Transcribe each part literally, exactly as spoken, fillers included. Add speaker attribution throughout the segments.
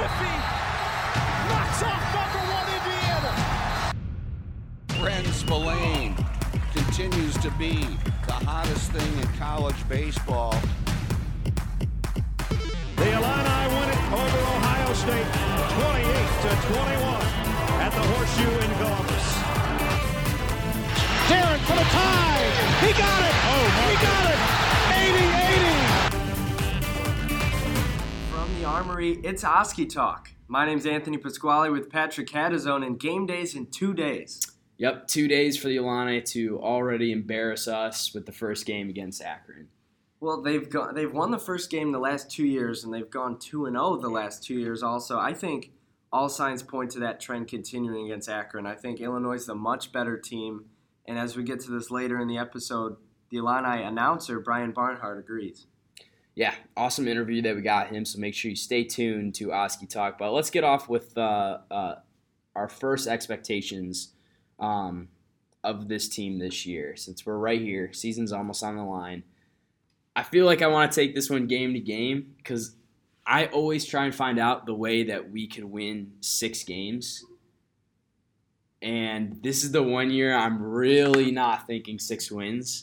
Speaker 1: Griffey knocks off number one Indiana.
Speaker 2: Bren Spillane continues to be the hottest thing in college baseball.
Speaker 1: The Illini win it over Ohio State, twenty-eight to twenty-one at the Horseshoe in Columbus. Darren for the tie. He got it. Oh, he got it. eighty eighty.
Speaker 3: From the Armory, it's Oski Talk. My name's Anthony Pasquale with Patrick Catazone, and game day's in two days.
Speaker 4: Yep, two days for the Illini to already embarrass us with the first game against Akron.
Speaker 3: Well, they've gone, they've won the first game the last two years, and they've gone two and oh the last two years also. I think all signs point to that trend continuing against Akron. I think Illinois is the much better team, and as we get to this later in the episode, the Illini announcer, Brian Barnhart, agrees.
Speaker 4: Yeah, awesome interview that we got him, so make sure you stay tuned to Oski Talk. But let's get off with uh, uh, our first expectations um, of this team this year. Since we're right here, season's almost on the line. I feel like I want to take this one game to game because I always try and find out the way that we could win six games. And this is the one year I'm really not thinking six wins.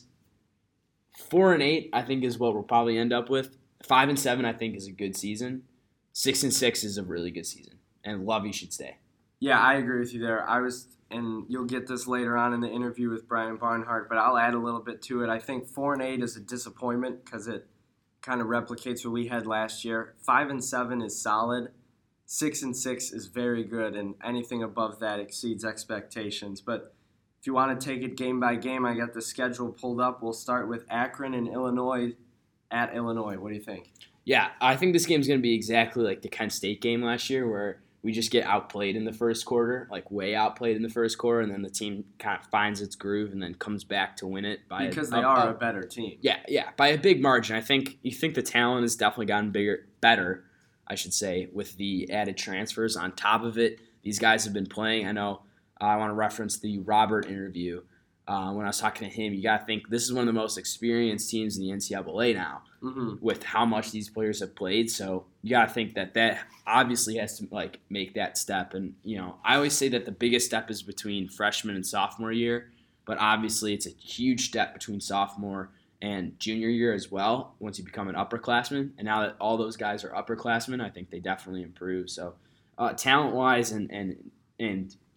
Speaker 4: Four and eight, I think, is what we'll probably end up with. Five and seven, I think, is a good season. Six and six is a really good season. And Lovie should stay.
Speaker 3: Yeah, I agree with you there. I was, and you'll get this later on in the interview with Brian Barnhart, but I'll add a little bit to it. I think four and eight is a disappointment because it kind of replicates what we had last year. Five and seven is solid. Six and six is very good, and anything above that exceeds expectations. But if you want to take it game by game, I got the schedule pulled up. We'll start with Akron and Illinois at Illinois. What do you think?
Speaker 4: Yeah, I think this game's going to be exactly like the Kent State game last year where we just get outplayed in the first quarter, like way outplayed in the first quarter, and then the team kind of finds its groove and then comes back to win it. by
Speaker 3: Because
Speaker 4: a,
Speaker 3: they
Speaker 4: a,
Speaker 3: are
Speaker 4: a,
Speaker 3: a better team.
Speaker 4: Yeah, yeah, by a big margin. I think you think the talent has definitely gotten bigger, better, I should say, with the added transfers. On top of it, these guys have been playing. I know uh, I want to reference the Robert interview. Uh, when I was talking to him, you got to think this is one of the most experienced teams in the N C double A now
Speaker 3: mm-hmm.
Speaker 4: with how much these players have played. So you got to think that that obviously has to like make that step. And, you know, I always say that the biggest step is between freshman and sophomore year, but obviously it's a huge step between sophomore and junior year as well once you become an upperclassman. And now that all those guys are upperclassmen, I think they definitely improve. So uh, talent-wise and, and, and –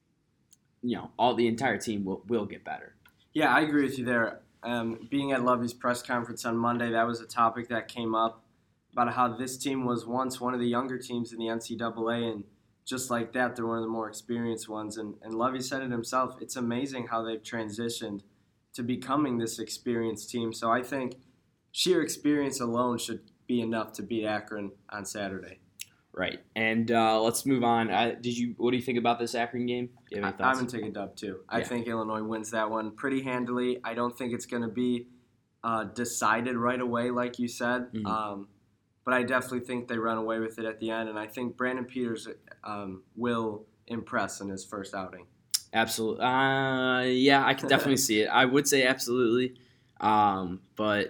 Speaker 4: you know, all the entire team will, will get better.
Speaker 3: Yeah, I agree with you there. Um, being at Lovie's press conference on Monday, that was a topic that came up about how this team was once one of the younger teams in the N C double A, and just like that, they're one of the more experienced ones. And, and Lovie said it himself. It's amazing how they've transitioned to becoming this experienced team. So I think sheer experience alone should be enough to beat Akron on Saturday.
Speaker 4: Right, and uh, let's move on. I, did you? What do you think about this Akron game? Do you have any
Speaker 3: I, I'm
Speaker 4: thoughts?
Speaker 3: going to take a dub, too. I
Speaker 4: Yeah.
Speaker 3: think Illinois wins that one pretty handily. I don't think it's going to be uh, decided right away, like you said.
Speaker 4: Mhm.
Speaker 3: Um, but I definitely think they run away with it at the end, and I think Brandon Peters um, will impress in his first outing.
Speaker 4: Absolutely. Uh, yeah, I can definitely see it. I would say absolutely, um, but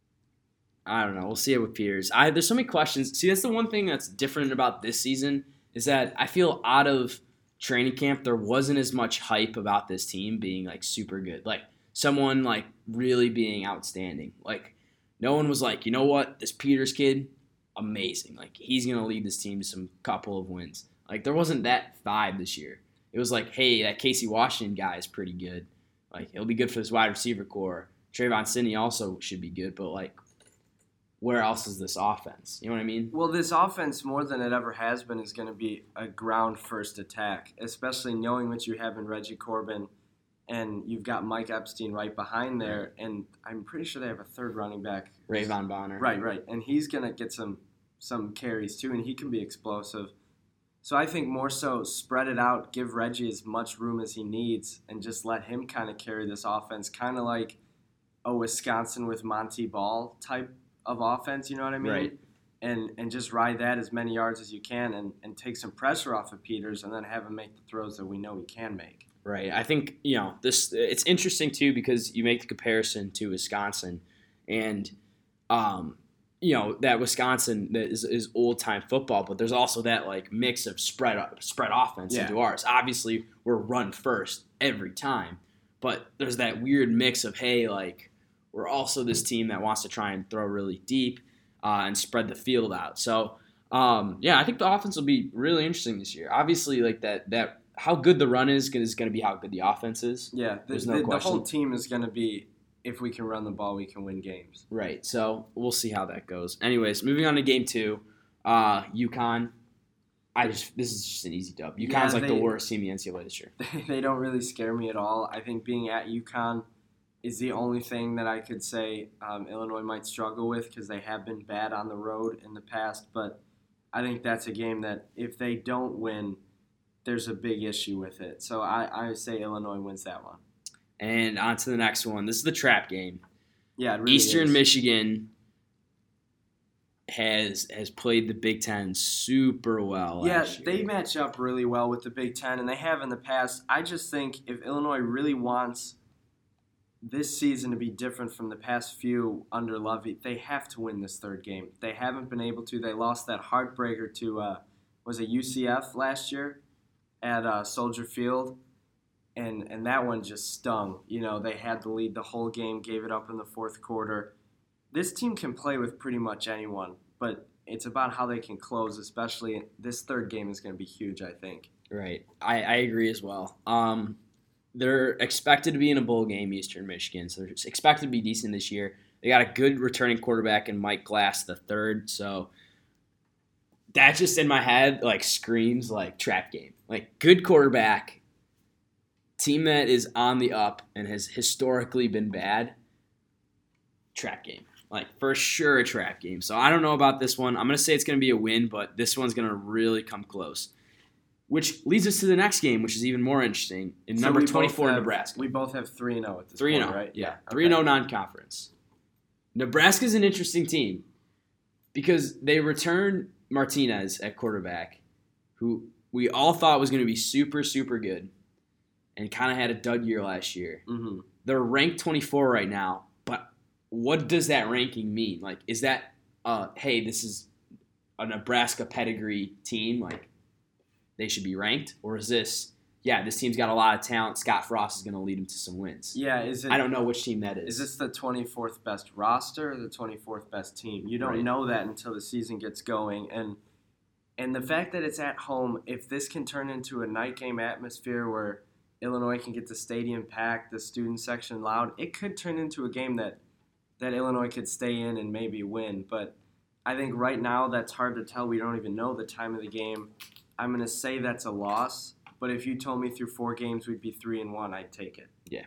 Speaker 4: I don't know. We'll see it with Peters. I there's so many questions. See, that's the one thing that's different about this season is that I feel out of training camp there wasn't as much hype about this team being like super good, like someone like really being outstanding. Like no one was like, you know what, this Peters kid, amazing. Like he's gonna lead this team to some couple of wins. Like there wasn't that vibe this year. It was like, hey, that Casey Washington guy is pretty good. Like he'll be good for this wide receiver core. Trayvon Sidney also should be good, but like, where else is this offense? You know what I mean?
Speaker 3: Well, this offense, more than it ever has been, is going to be a ground-first attack, especially knowing what you have in Reggie Corbin, and you've got Mike Epstein right behind there, and I'm pretty sure they have a third running back.
Speaker 4: Rayvon Bonner.
Speaker 3: Right, right, and he's going to get some some carries too, and he can be explosive. So I think more so spread it out, give Reggie as much room as he needs, and just let him kind of carry this offense, kind of like a Wisconsin with Monty Ball type of offense, you know what I mean?
Speaker 4: Right.
Speaker 3: And and just ride that as many yards as you can and, and take some pressure off of Peters and then have him make the throws that we know he can make.
Speaker 4: Right. I think, you know, this it's interesting too because you make the comparison to Wisconsin and um, you know, that Wisconsin that is, is old time football, but there's also that like mix of spread up, spread offense
Speaker 3: Yeah.
Speaker 4: into ours. Obviously, we're run first every time, but there's that weird mix of hey, like we're also this team that wants to try and throw really deep uh, and spread the field out. So um, yeah, I think the offense will be really interesting this year. Obviously, like that that how good the run is is going to be how good the offense is.
Speaker 3: Yeah, the,
Speaker 4: There's no
Speaker 3: the, the
Speaker 4: question.
Speaker 3: whole team is going to be, if we can run the ball, we can win games.
Speaker 4: Right. So we'll see how that goes. Anyways, moving on to game two, uh, UConn. I just this is just an easy dub. UConn's
Speaker 3: Yeah,
Speaker 4: like
Speaker 3: they-
Speaker 4: the worst team in the N C double A this year.
Speaker 3: They don't really scare me at all. I think being at UConn is the only thing that I could say um, Illinois might struggle with because they have been bad on the road in the past. But I think that's a game that if they don't win, there's a big issue with it. So I, I say Illinois wins that one.
Speaker 4: And on to the next one. This is the trap game.
Speaker 3: Yeah, it really
Speaker 4: Eastern
Speaker 3: is.
Speaker 4: Michigan has has played the Big Ten super well
Speaker 3: Yeah,
Speaker 4: last year.
Speaker 3: they match up really well with the Big Ten, and they have in the past. I just think if Illinois really wants this season to be different from the past few under Lovey, they have to win this third game. They haven't been able to. They lost that heartbreaker to, uh, was it U C F last year at uh, Soldier Field, and, and that one just stung. You know, they had the lead the whole game, gave it up in the fourth quarter. This team can play with pretty much anyone, but it's about how they can close, especially this third game is going to be huge, I think.
Speaker 4: Right. I, I agree as well. Um, they're expected to be in a bowl game, Eastern Michigan, so they're expected to be decent this year. They got a good returning quarterback in Mike Glass the third, so that just in my head like screams like trap game. Like good quarterback, team that is on the up and has historically been bad, trap game. Like, for sure a trap game. So I don't know about this one. I'm going to say it's going to be a win, but this one's going to really come close. Which leads us to the next game, which is even more interesting. In
Speaker 3: So
Speaker 4: number
Speaker 3: we both
Speaker 4: twenty-four,
Speaker 3: have-
Speaker 4: Nebraska.
Speaker 3: We both have three and oh at this
Speaker 4: three and
Speaker 3: point,
Speaker 4: oh,
Speaker 3: right?
Speaker 4: Yeah,
Speaker 3: Okay.
Speaker 4: three and oh non-conference. Nebraska's an interesting team because they returned Martinez at quarterback, who we all thought was going to be super, super good and kind of had a dud year last year.
Speaker 3: Mm-hmm.
Speaker 4: They're ranked twenty-four right now, but what does that ranking mean? Like, is that, uh, hey, this is a Nebraska pedigree team, like they should be ranked? Or is this, yeah, this team's got a lot of talent, Scott Frost is going to lead them to some wins?
Speaker 3: Yeah, is it?
Speaker 4: I don't know which team that is.
Speaker 3: Is this the twenty-fourth best roster or the twenty-fourth best team? You don't
Speaker 4: Right.
Speaker 3: know that until the season gets going. And and the fact that it's at home, if this can turn into a night game atmosphere where Illinois can get the stadium packed, the student section loud, it could turn into a game that, that Illinois could stay in and maybe win. But I think right now that's hard to tell. We don't even know the time of the game. I'm going to say that's a loss. But if you told me through four games we'd be three and one, I'd take it.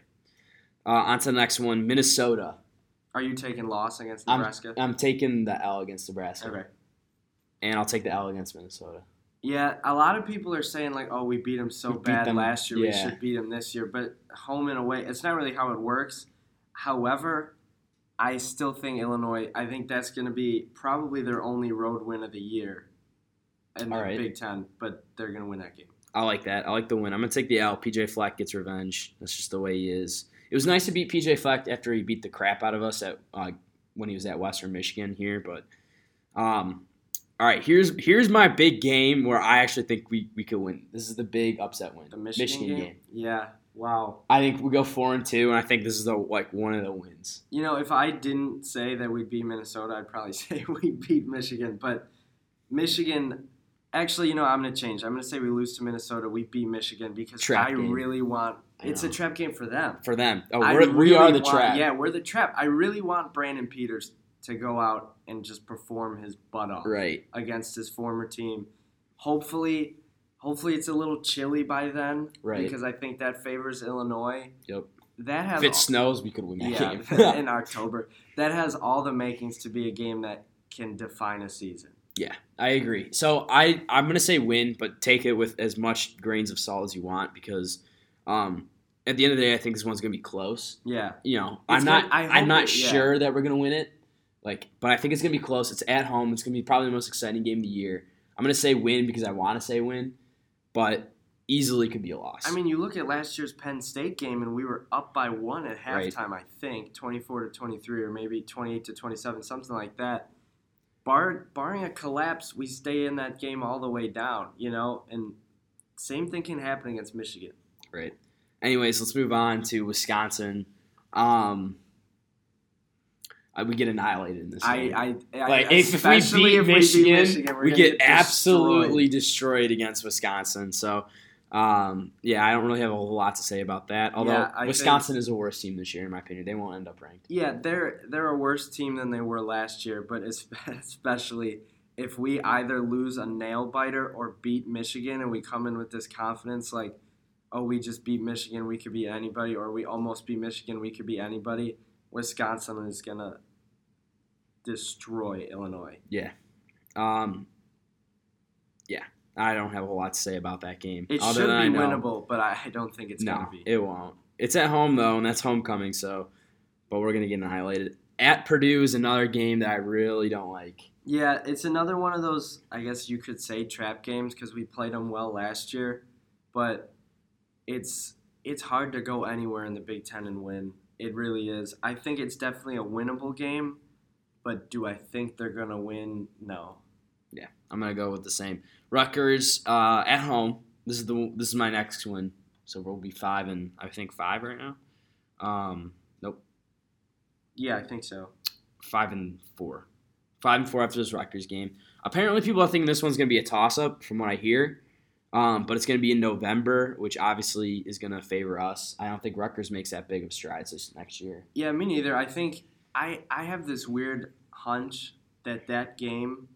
Speaker 4: Uh, on to the next one, Minnesota.
Speaker 3: Are you taking loss against
Speaker 4: I'm,
Speaker 3: Nebraska?
Speaker 4: I'm taking the L against Nebraska.
Speaker 3: Okay.
Speaker 4: And I'll take the L against Minnesota.
Speaker 3: Yeah, a lot of people are saying like, "Oh, we beat them so
Speaker 4: We beat
Speaker 3: bad
Speaker 4: them,
Speaker 3: last year. We
Speaker 4: yeah.
Speaker 3: should beat them this year." But home and away, it's not really how it works. However, I still think Illinois. I think that's going to be probably their only road win of the year in the
Speaker 4: All right.
Speaker 3: Big Ten. But they're going to win that game.
Speaker 4: I like that. I like the win. I'm going to take the L. P J Fleck gets revenge. That's just the way he is. It was nice to beat P J Fleck after he beat the crap out of us at uh, when he was at Western Michigan here. But, um, all right, here's here's my big game where I actually think we, we could win. This is the big upset win.
Speaker 3: The Michigan, game? Yeah. Wow.
Speaker 4: I think we go four and two, and I think this is the like one of the wins.
Speaker 3: You know, if I didn't say that we beat Minnesota, I'd probably say we beat Michigan. But Michigan, actually, you know, I'm going to change. I'm going to say we lose to Minnesota. We beat Michigan because
Speaker 4: Trap
Speaker 3: I
Speaker 4: game.
Speaker 3: really want.
Speaker 4: I
Speaker 3: It's
Speaker 4: know.
Speaker 3: a trap game for them.
Speaker 4: For them. Oh,
Speaker 3: I
Speaker 4: we're, we are
Speaker 3: really
Speaker 4: the
Speaker 3: want-
Speaker 4: trap.
Speaker 3: Yeah, we're the trap. I really want Brandon Peters to go out and just perform his butt off
Speaker 4: Right.
Speaker 3: against his former team. Hopefully, hopefully it's a little chilly by then,
Speaker 4: Right.
Speaker 3: because I think that favors Illinois.
Speaker 4: Yep.
Speaker 3: That has
Speaker 4: If it
Speaker 3: all-
Speaker 4: snows, we could win that
Speaker 3: yeah,
Speaker 4: game.
Speaker 3: in October. That has all the makings to be a game that can define a season.
Speaker 4: Yeah, I agree. So I, I'm going to say win, but take it with as much grains of salt as you want because um, at the end of the day, I think this one's going to be close.
Speaker 3: Yeah.
Speaker 4: You know,
Speaker 3: It's
Speaker 4: I'm not
Speaker 3: gonna- I hope
Speaker 4: I'm not
Speaker 3: it- yeah.
Speaker 4: sure that we're going to win it, like, but I think it's going to be close. It's at home. It's going to be probably the most exciting game of the year. I'm going to say win because I want to say win, but easily could be a loss.
Speaker 3: I mean, you look at last year's Penn State game, and we were up by one at
Speaker 4: Right.
Speaker 3: halftime, I think, twenty-four to twenty-three or maybe twenty-eight to twenty-seven, something like that. bar, barring a collapse, we stay in that game all the way down, you know? And same thing can happen against Michigan.
Speaker 4: Right. Anyways, let's move on to Wisconsin. Um, uh, we get annihilated in this game.
Speaker 3: I, I, I
Speaker 4: like if, if we beat
Speaker 3: if
Speaker 4: Michigan,
Speaker 3: we, beat Michigan
Speaker 4: we
Speaker 3: get,
Speaker 4: get
Speaker 3: destroyed.
Speaker 4: absolutely destroyed against Wisconsin. So, um, yeah, I don't really have a whole lot to say about that. Although
Speaker 3: yeah,
Speaker 4: Wisconsin
Speaker 3: think,
Speaker 4: is a worse team this year, in my opinion. They won't end up ranked.
Speaker 3: Yeah, they're they're a worse team than they were last year, but especially if we either lose a nail biter or beat Michigan, and we come in with this confidence, like, oh, we just beat Michigan, we could beat anybody, or we almost beat Michigan, we could beat anybody. Wisconsin is gonna destroy Illinois.
Speaker 4: Yeah. Um, yeah. I don't have a whole lot to say about that game.
Speaker 3: It
Speaker 4: other
Speaker 3: should
Speaker 4: than
Speaker 3: be
Speaker 4: I know,
Speaker 3: winnable, but I don't think it's
Speaker 4: no,
Speaker 3: going to be.
Speaker 4: it won't. It's at home, though, and that's homecoming, so but we're going to get annihilated. At Purdue is another game that I really don't like.
Speaker 3: Yeah, it's another one of those, I guess you could say, trap games because we played them well last year, but it's it's hard to go anywhere in the Big Ten and win. It really is. I think it's definitely a winnable game, but do I think they're going to win? No.
Speaker 4: Yeah, I'm gonna go with the same. Rutgers uh, at home. This is the this is my next one. So we'll be five and I think five right now. Um, nope,
Speaker 3: Yeah, I think so.
Speaker 4: five and four. Five and four after this Rutgers game. Apparently, people are thinking this one's gonna be a toss up, from what I hear. Um, but it's gonna be in November, which obviously is gonna favor us. I don't think Rutgers makes that big of strides this next year.
Speaker 3: Yeah, me neither. I think I I have this weird hunch that that game,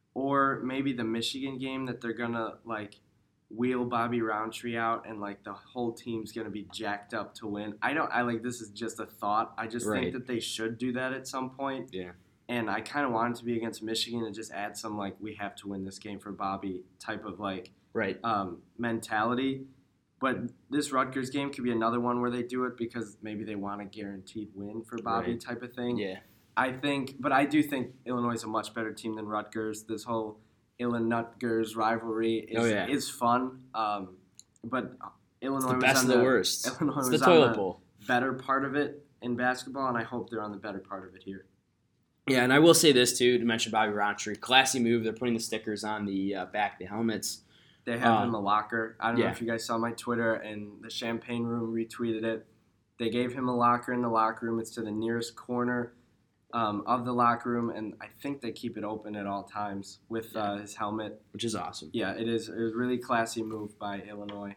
Speaker 3: or maybe the Michigan game, that they're gonna like wheel Bobby Roundtree out and like the whole team's gonna be jacked up to win. I don't. I like this is just a thought. I just
Speaker 4: Right.
Speaker 3: think that they should do that at some point.
Speaker 4: Yeah.
Speaker 3: And I kind of want it to be against Michigan and just add some like we have to win this game for Bobby type of like
Speaker 4: Right.
Speaker 3: um, mentality. But this Rutgers game could be another one where they do it because maybe they want a guaranteed win for Bobby
Speaker 4: Right.
Speaker 3: type of thing.
Speaker 4: Yeah.
Speaker 3: I think, but I do think Illinois is a much better team than Rutgers. This whole Illinois-Rutgers rivalry is,
Speaker 4: Oh, yeah.
Speaker 3: is fun. Um, but Illinois
Speaker 4: It's the
Speaker 3: was
Speaker 4: best
Speaker 3: on
Speaker 4: of the worst.
Speaker 3: Illinois
Speaker 4: It's
Speaker 3: was
Speaker 4: the
Speaker 3: on
Speaker 4: toilet
Speaker 3: the
Speaker 4: bowl.
Speaker 3: better part of it in basketball, and I hope they're on the better part of it here.
Speaker 4: Yeah, and I will say this too, to mention Bobby Roundtree. Classy move. They're putting the stickers on the uh, back of the helmets.
Speaker 3: They have
Speaker 4: Um,
Speaker 3: him a locker. I don't
Speaker 4: yeah.
Speaker 3: know if you guys saw my Twitter, and the Champagne Room retweeted it. They gave him a locker in the locker room. It's to the nearest corner um, of the locker room, and I think they keep it open at all times with uh, his helmet.
Speaker 4: Which is awesome.
Speaker 3: Yeah, it is. It was a really classy move by Illinois.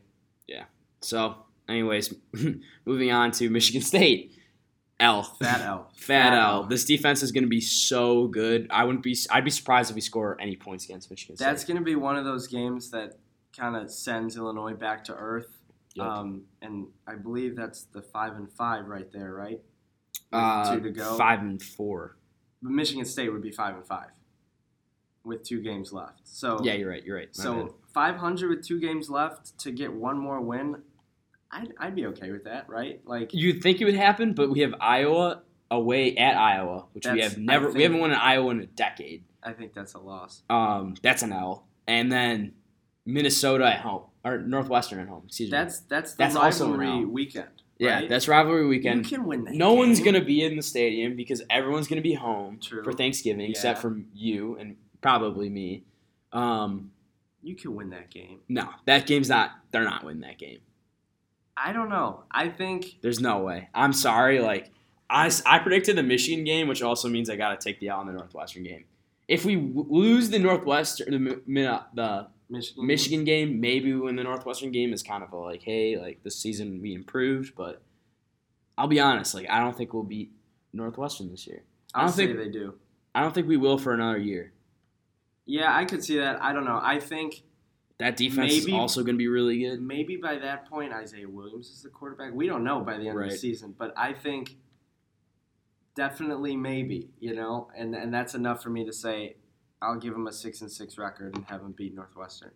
Speaker 4: So, anyways, moving on to Michigan State. L.
Speaker 3: Fat L.
Speaker 4: Fat L. This defense is going to be so good. I wouldn't be. I'd be surprised if we score any points against Michigan State.
Speaker 3: That's going to be one of those games that kind of sends Illinois back to earth.
Speaker 4: Yep.
Speaker 3: Um, and I believe that's the five and five right there, right? With
Speaker 4: uh,
Speaker 3: two to go.
Speaker 4: Five and four.
Speaker 3: But Michigan State would be five and five with two games left. So
Speaker 4: Yeah, you're right. You're right. My bad.
Speaker 3: So five hundred with two games left to get one more win, I'd, I'd be okay with that, right? Like
Speaker 4: You'd think it would happen, but we have Iowa away at Iowa, which we
Speaker 3: That's-
Speaker 4: have never.
Speaker 3: I
Speaker 4: We
Speaker 3: think-
Speaker 4: haven't won in Iowa in a decade.
Speaker 3: I think that's a loss.
Speaker 4: Um, that's an L. And then Minnesota at home or Northwestern at home. Excuse me.
Speaker 3: That's that's the
Speaker 4: That's also an
Speaker 3: rivalry
Speaker 4: L.
Speaker 3: weekend.
Speaker 4: yeah,
Speaker 3: right?
Speaker 4: that's rivalry
Speaker 3: you
Speaker 4: weekend.
Speaker 3: can win that.
Speaker 4: No one's
Speaker 3: game.
Speaker 4: gonna be in the stadium because everyone's gonna be home
Speaker 3: True.
Speaker 4: for Thanksgiving, except
Speaker 3: Yeah.
Speaker 4: for you and probably me. Um,
Speaker 3: You can win that game.
Speaker 4: no, that game's not. They're not winning that game.
Speaker 3: I don't know. I think
Speaker 4: There's no way. I'm sorry. Like I, I predicted the Michigan game, which also means I got to take the L in the Northwestern game. If we w- lose the Northwestern, the, Mi- the
Speaker 3: Michigan.
Speaker 4: Michigan game, maybe we win the Northwestern game is kind of a like, hey, like this season we improved, but I'll be honest, like I don't think we'll beat Northwestern this year. I
Speaker 3: I'll
Speaker 4: don't
Speaker 3: say
Speaker 4: think
Speaker 3: they do.
Speaker 4: I don't think we will for another year.
Speaker 3: Yeah, I could see that. I don't know. I think
Speaker 4: That defense is
Speaker 3: Maybe-
Speaker 4: also going to be really good.
Speaker 3: maybe by that point Isaiah Williams is the quarterback. We don't know by the end of
Speaker 4: Right.
Speaker 3: the season, but I think definitely maybe, you know, and and that's enough for me to say I'll give him a six and six record and have him beat Northwestern.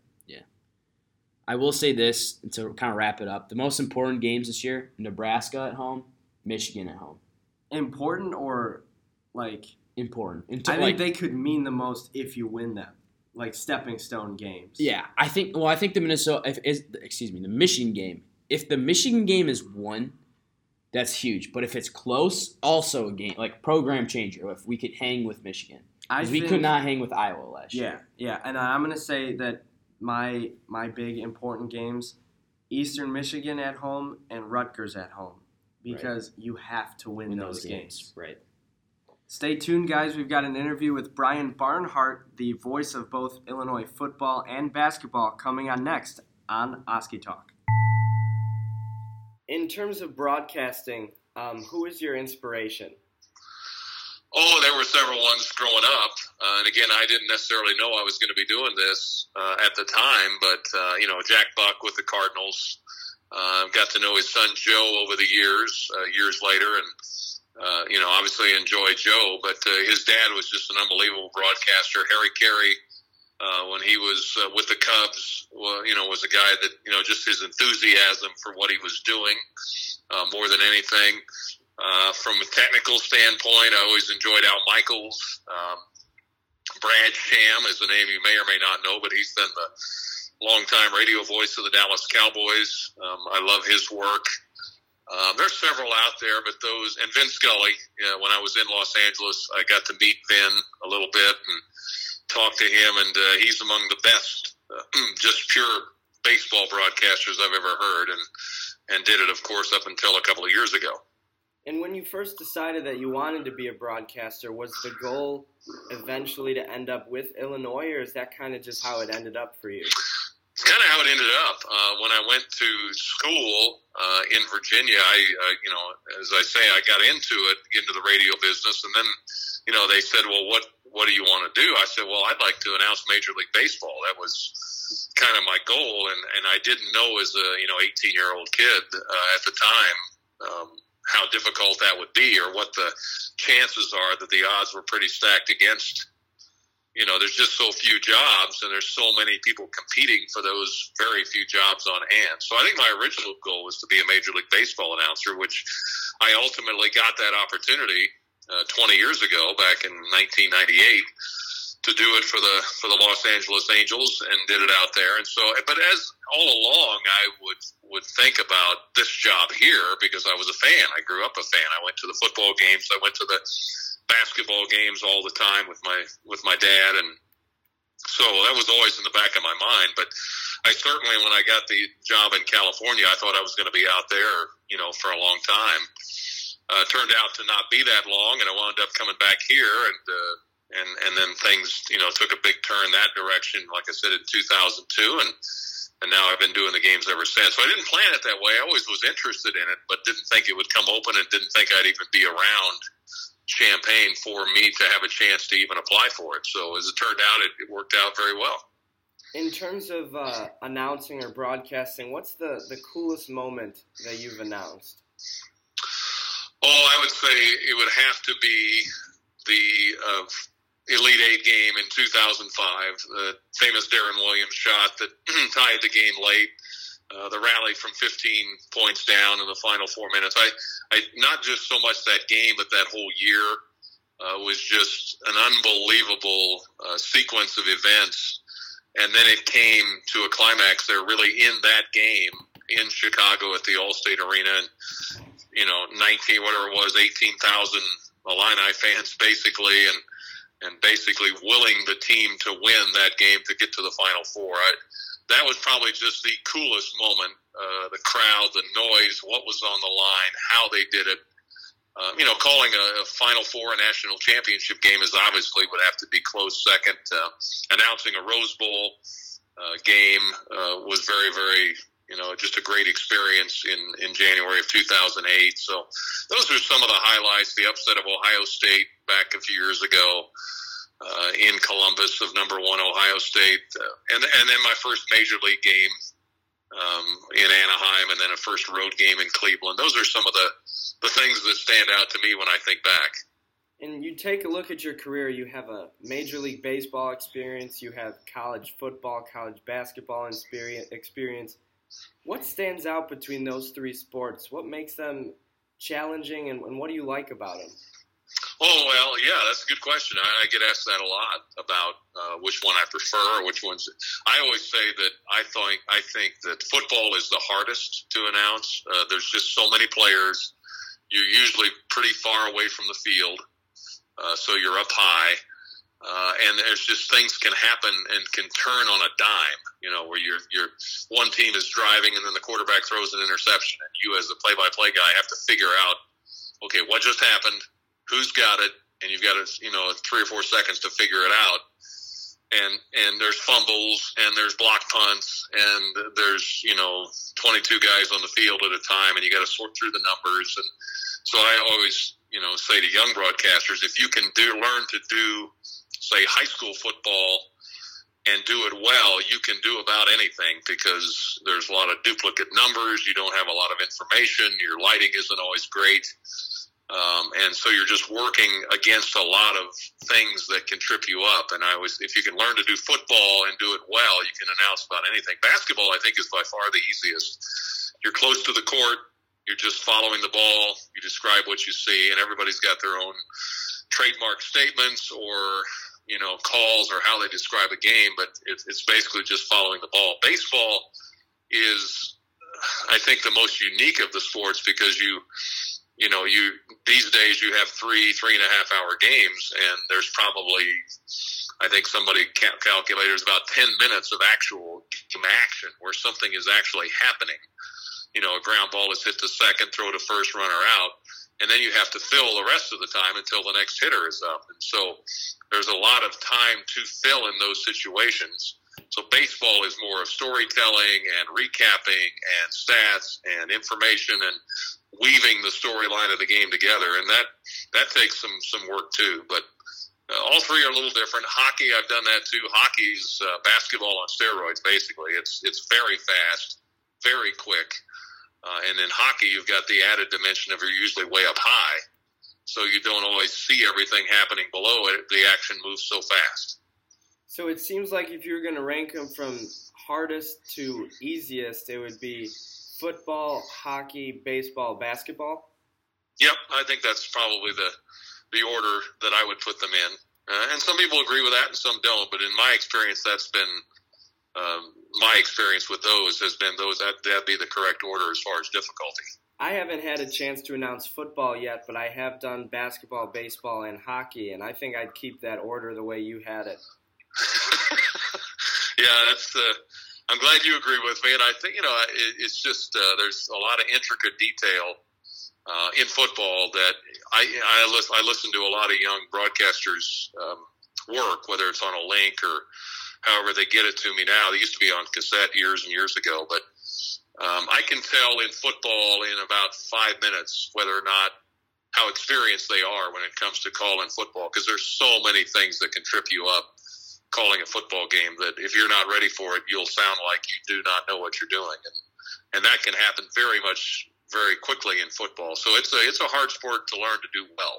Speaker 4: I will say this to kind of wrap it up: the most important games this year: Nebraska at home, Michigan at home.
Speaker 3: Important or like
Speaker 4: Important. Until,
Speaker 3: I think
Speaker 4: like,
Speaker 3: they could mean the most if you win them, like stepping stone games.
Speaker 4: yeah, I think. Well, I think the Minnesota, if, is excuse me, the Michigan game. If the Michigan game is won, that's huge. But if it's close, also a game like program changer. If we could hang with Michigan,
Speaker 3: I
Speaker 4: we
Speaker 3: think,
Speaker 4: could not hang with Iowa last
Speaker 3: yeah,
Speaker 4: year.
Speaker 3: Yeah, and I'm going to say that my my big important games, Eastern Michigan at home and Rutgers at home, because right. you have to win,
Speaker 4: win
Speaker 3: those,
Speaker 4: those games.
Speaker 3: games.
Speaker 4: Right.
Speaker 3: Stay tuned, guys. We've got an interview with Brian Barnhart, the voice of both Illinois football and basketball, coming on next on Oski Talk. In terms of broadcasting, um, who is your inspiration?
Speaker 5: Oh, there were several ones growing up. Uh, and again, I didn't necessarily know I was going to be doing this uh, at the time. But, uh, you know, Jack Buck with the Cardinals. Uh, got to know his son Joe over the years, uh, years later. And, uh, you know, obviously enjoyed Joe. But uh, his dad was just an unbelievable broadcaster. Harry Carey, uh, when he was uh, with the Cubs, well, you know, was a guy that, you know, just his enthusiasm for what he was doing uh, more than anything. Uh, from a technical standpoint, I always enjoyed Al Michaels. Um, Brad Sham is a name you may or may not know, but he's been the longtime radio voice of the Dallas Cowboys. Um, I love his work. Um, there's several out there, but those, and Vin Scully, you know, when I was in Los Angeles, I got to meet Vin a little bit and talk to him, and uh, he's among the best, uh, just pure baseball broadcasters I've ever heard, and, and did it, of course, up until a couple of years ago.
Speaker 3: And when you first decided that you wanted to be a broadcaster, was the goal eventually to end up with Illinois, or is that kind of just how it ended up for you?
Speaker 5: It's kind of how it ended up. Uh, when I went to school uh, in Virginia, I, uh, you know, as I say, I got into it, into the radio business, and then, you know, they said, well, what, what do you want to do? I said, well, I'd like to announce Major League Baseball. That was kind of my goal, and, and I didn't know as a, you know, eighteen-year-old kid uh, at the time, um, how difficult that would be, or what the chances are that the odds were pretty stacked against. You know, there's just so few jobs, and there's so many people competing for those very few jobs on hand. So I think my original goal was to be a Major League Baseball announcer, which I ultimately got that opportunity uh, twenty years ago, back in nineteen ninety-eight, to do it for the for the Los Angeles Angels, and did it out there. And so, but as all along, I would would think about this job here because I was a fan. I grew up a fan. I went to the football games. I went to the basketball games all the time with my with my dad, and so that was always in the back of my mind. But I certainly, when I got the job in California, I thought I was going to be out there, you know, for a long time. Uh, turned out to not be that long, and I wound up coming back here, and uh, and and then things, you know, took a big turn that direction. Like I said, in two thousand two, and and now I've been doing the games ever since. So I didn't plan it that way. I always was interested in it, but didn't think it would come open, and didn't think I'd even be around Champaign for me to have a chance to even apply for it. So as it turned out, it, it worked out very well.
Speaker 3: In terms of uh, announcing or broadcasting, what's the, the coolest moment that you've announced?
Speaker 5: Oh, I would say it would have to be the uh, Elite Eight game in two thousand five, the famous Darren Williams shot that tied the game late, uh, the rally from fifteen points down in the final four minutes. I, I not just so much that game, but that whole year uh, was just an unbelievable uh, sequence of events. And then it came to a climax there really in that game in Chicago at the Allstate Arena. And, you know, nineteen, whatever it was, eighteen thousand Illini fans basically, and and basically willing the team to win that game to get to the Final Four. I, that was probably just the coolest moment. Uh, the crowd, the noise, what was on the line, how they did it. Um, you know, calling a, a Final Four, a national championship game is obviously would have to be close second. Uh, announcing a Rose Bowl uh, game uh, was very, very, you know, just a great experience in, in January of two thousand eight. So those are some of the highlights. The upset of Ohio State back a few years ago uh, in Columbus of number one Ohio State. Uh, and, and then my first major league game um, in Anaheim, and then a first road game in Cleveland. Those are some of the, the things that stand out to me when I think back.
Speaker 3: And you take a look at your career, you have a Major League Baseball experience, you have college football, college basketball experience. What stands out between those three sports? What makes them challenging, and, and what do you like about them?
Speaker 5: Oh, well, yeah, that's a good question. I, I get asked that a lot about uh, which one I prefer or which ones. I always say that I think, I think that football is the hardest to announce. Uh, there's just so many players. You're usually pretty far away from the field, uh, so you're up high. Uh, and there's just things can happen and can turn on a dime, you know, where you're, you're one team is driving and then the quarterback throws an interception, and you as a play-by-play guy have to figure out, okay, what just happened, who's got it, and you've got, a, you know, three or four seconds to figure it out. And and there's fumbles, and there's block punts, and there's, you know, twenty-two guys on the field at a time, and you got to sort through the numbers. And so I always, you know, say to young broadcasters, if you can do learn to do, say, high school football and do it well, you can do about anything, because there's a lot of duplicate numbers. You don't have a lot of information. Your lighting isn't always great. Um, and so you're just working against a lot of things that can trip you up. And I was, if you can learn to do football and do it well, you can announce about anything. Basketball, I think, is by far the easiest. You're close to the court. You're just following the ball. You describe what you see, and everybody's got their own trademark statements or, you know, calls or how they describe a game, but it's, it's basically just following the ball. Baseball is, I think, the most unique of the sports, because you, you know, you these days you have three, three and a half hour games, and there's probably, I think somebody cal- calculated there's about ten minutes of actual game action where something is actually happening. You know, a ground ball is hit to second, throw to first, runner out, and then you have to fill the rest of the time until the next hitter is up. And so there's a lot of time to fill in those situations. So baseball is more of storytelling and recapping and stats and information and weaving the storyline of the game together, and that that takes some some work too. But uh, all three are a little different. Hockey, I've done that too. Hockey's uh, basketball on steroids, basically. It's it's very fast, very quick, uh, and in hockey, you've got the added dimension of you're usually way up high, so you don't always see everything happening below it. The action moves so fast.
Speaker 3: So it seems like if you were going to rank them from hardest to easiest, it would be football, hockey, baseball, basketball?
Speaker 5: Yep, I think that's probably the the order that I would put them in. Uh, and some people agree with that and some don't, but in my experience, that's been um, my experience with those has been those that that'd be the correct order as far as difficulty.
Speaker 3: I haven't had a chance to announce football yet, but I have done basketball, baseball, and hockey, and I think I'd keep that order the way you had it.
Speaker 5: Yeah, that's uh, I'm glad you agree with me, and I think, you know, it, it's just uh, there's a lot of intricate detail uh, in football that I I, listen, I listen to a lot of young broadcasters um, work, whether it's on a link or however they get it to me now. They used to be on cassette years and years ago, but um, I can tell in football in about five minutes whether or not how experienced they are when it comes to calling football, because there's so many things that can trip you up calling a football game that if you're not ready for it, you'll sound like you do not know what you're doing. And, and that can happen very much, very quickly in football. So it's a, it's a hard sport to learn to do well.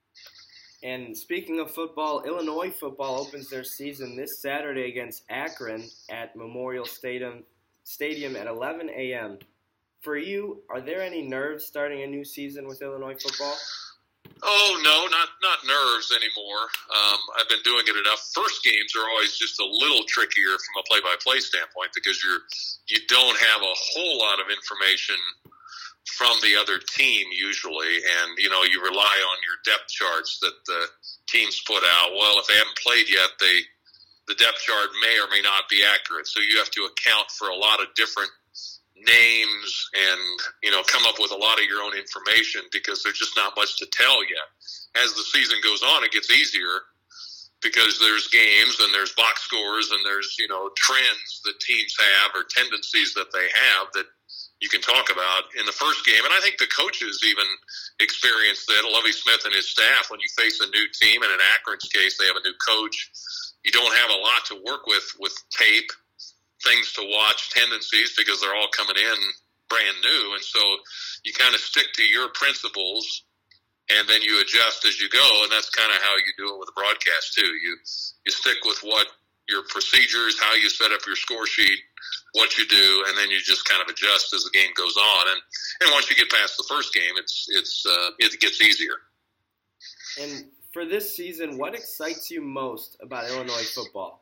Speaker 3: And speaking of football, Illinois football opens their season this Saturday against Akron at Memorial Stadium, Stadium at eleven a.m. For you, are there any nerves starting a new season with Illinois football?
Speaker 5: Oh, no, not not nerves anymore. Um, I've been doing it enough. First games are always just a little trickier from a play-by-play standpoint, because you're you don't have a whole lot of information from the other team usually, and you know you rely on your depth charts that the teams put out. Well, if they haven't played yet, they the depth chart may or may not be accurate, so you have to account for a lot of different names and, you know, come up with a lot of your own information, because there's just not much to tell yet. As the season goes on, it gets easier, because there's games and there's box scores and there's, you know, trends that teams have or tendencies that they have that you can talk about in the first game. And I think the coaches even experience that. Lovie Smith and his staff, when you face a new team, and in Akron's case, they have a new coach, you don't have a lot to work with with tape, things to watch, tendencies, because they're all coming in brand new. And so you kind of stick to your principles and then you adjust as you go. And that's kind of how you do it with a broadcast too. You, you stick with what your procedures, how you set up your score sheet, what you do, and then you just kind of adjust as the game goes on. And, and once you get past the first game, it's, it's, uh, it gets easier.
Speaker 3: And for this season, what excites you most about Illinois football?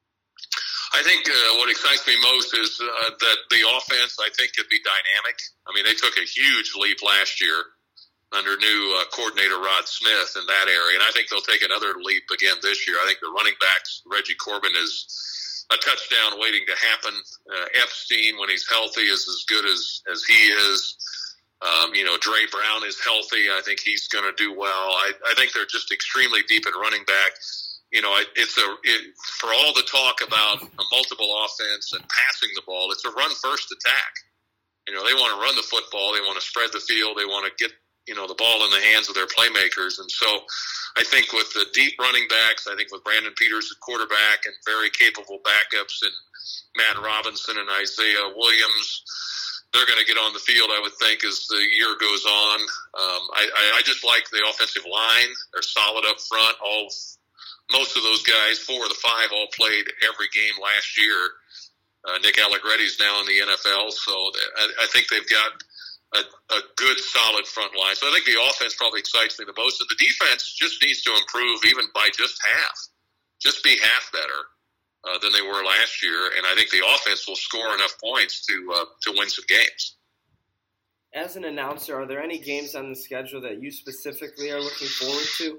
Speaker 5: I think uh, what excites me most is uh, that the offense, I think, could be dynamic. I mean, they took a huge leap last year under new uh, coordinator Rod Smith in that area. And I think they'll take another leap again this year. I think the running backs, Reggie Corbin is a touchdown waiting to happen. Uh, Epstein, when he's healthy, is as good as, as he is. Um, you know, Dre Brown is healthy. I think he's going to do well. I, I think they're just extremely deep at running back. You know, it's a it, for all the talk about a multiple offense and passing the ball, it's a run-first attack. You know, they want to run the football. They want to spread the field. They want to get, you know, the ball in the hands of their playmakers. And so I think with the deep running backs, I think with Brandon Peters at quarterback and very capable backups and Matt Robinson and Isaiah Williams, they're going to get on the field, I would think, as the year goes on. Um, I, I, I just like the offensive line. They're solid up front. All Most of those guys, four of the five, all played every game last year. Uh, Nick Allegretti's now in the N F L, so I, I think they've got a, a good, solid front line. So I think the offense probably excites me the most. And the defense just needs to improve even by just half. Just be half better uh, than they were last year. And I think the offense will score enough points to uh, to win some games.
Speaker 3: As an announcer, are there any games on the schedule that you specifically are looking forward to?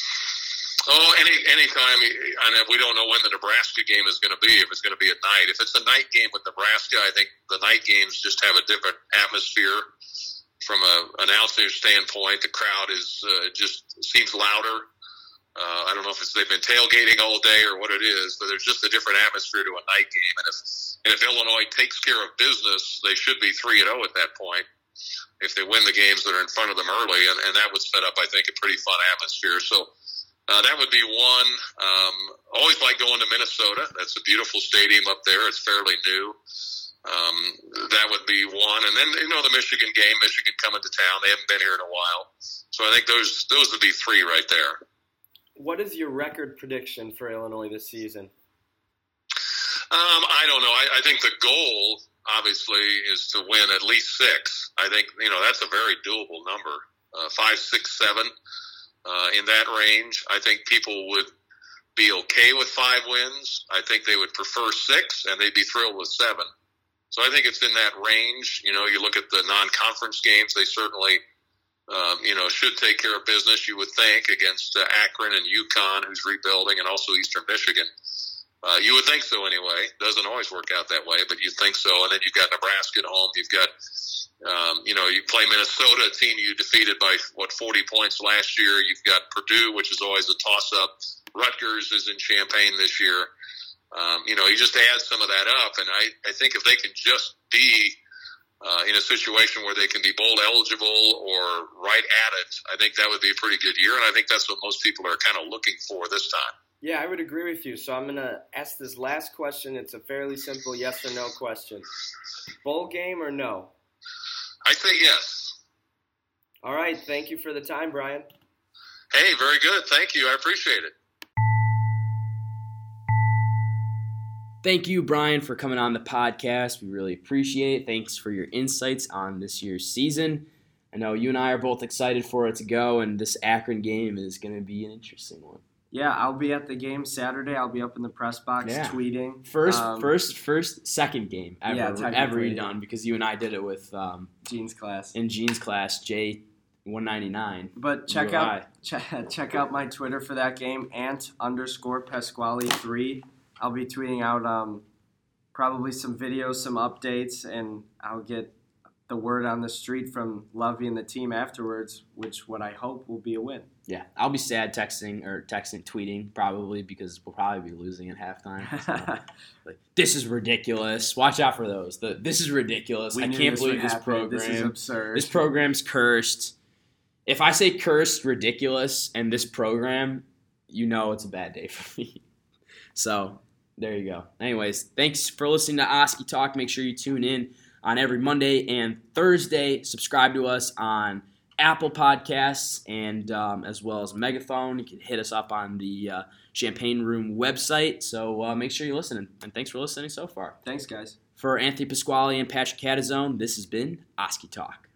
Speaker 5: Oh, any anytime, and we don't know when the Nebraska game is going to be, if it's going to be at night. If it's a night game with Nebraska, I think the night games just have a different atmosphere from a announcer standpoint. The crowd is uh, just seems louder. Uh, I don't know if it's they've been tailgating all day or what it is, but there's just a different atmosphere to a night game. And if and if Illinois takes care of business, they should be three and zero at that point if they win the games that are in front of them early, and, and that would set up, I think, a pretty fun atmosphere. So. Uh, that would be one. Um, always like going to Minnesota. That's a beautiful stadium up there. It's fairly new. Um, that would be one. And then, you know, the Michigan game, Michigan coming to town. They haven't been here in a while. So I think those those would be three right there.
Speaker 3: What is your record prediction for Illinois this season?
Speaker 5: Um, I don't know. I, I think the goal, obviously, is to win at least six. I think, you know, that's a very doable number. Uh, five, six, seven. Uh, in that range, I think people would be okay with five wins. I think they would prefer six, and they'd be thrilled with seven. So I think it's in that range. You know, you look at the non-conference games, they certainly, um, you know, should take care of business, you would think, against uh, Akron and UConn, who's rebuilding, and also Eastern Michigan. Uh, you would think so anyway. Doesn't always work out that way, but you'd think so. And then you've got Nebraska at home. You've got Um, you know, you play Minnesota, a team you defeated by, what, forty points last year. You've got Purdue, which is always a toss-up. Rutgers is in Champaign this year. Um, you know, you just add some of that up, and I, I think if they can just be uh, in a situation where they can be bowl eligible or right at it, I think that would be a pretty good year, and I think that's what most people are kind of looking for this time.
Speaker 3: Yeah, I would agree with you. So I'm going to ask this last question. It's a fairly simple yes or no question. Bowl game or no?
Speaker 5: I say yes.
Speaker 3: All right. Thank you for the time, Brian.
Speaker 5: Hey, very good. Thank you. I appreciate it.
Speaker 4: Thank you, Brian, for coming on the podcast. We really appreciate it. Thanks for your insights on this year's season. I know you and I are both excited for it to go, and this Akron game is going to be an interesting one.
Speaker 3: Yeah, I'll be at the game Saturday. I'll be up in the press box
Speaker 4: yeah.
Speaker 3: tweeting.
Speaker 4: First,
Speaker 3: um,
Speaker 4: first, first, second game ever,
Speaker 3: yeah,
Speaker 4: ever done because you and I did it with um,
Speaker 3: Gene's class.
Speaker 4: In Gene's class, J one ninety-nine.
Speaker 3: But check out ch- check out my Twitter for that game, Ant underscore Pasquale three. I'll be tweeting out um, probably some videos, some updates, and I'll get the word on the street from Lovey and the team afterwards, which what I hope will be a win.
Speaker 4: Yeah, I'll be sad texting or texting, tweeting probably because we'll probably be losing at halftime. So, like, this is ridiculous. Watch out for those. The, this is ridiculous.
Speaker 3: We
Speaker 4: I
Speaker 3: knew
Speaker 4: can't
Speaker 3: this
Speaker 4: believe
Speaker 3: would
Speaker 4: this
Speaker 3: happen.
Speaker 4: program.
Speaker 3: This is absurd.
Speaker 4: This program's cursed. If I say cursed, ridiculous, and this program, you know it's a bad day for me. So there you go. Anyways, thanks for listening to Oski Talk. Make sure you tune in on every Monday and Thursday. Subscribe to us on Apple Podcasts and um, as well as Megaphone. You can hit us up on the uh, Champaign Room website. So uh, make sure you listen. And thanks for listening so far.
Speaker 3: Thanks, guys.
Speaker 4: For Anthony Pasquale and Patrick Catazone, this has been Oski Talk.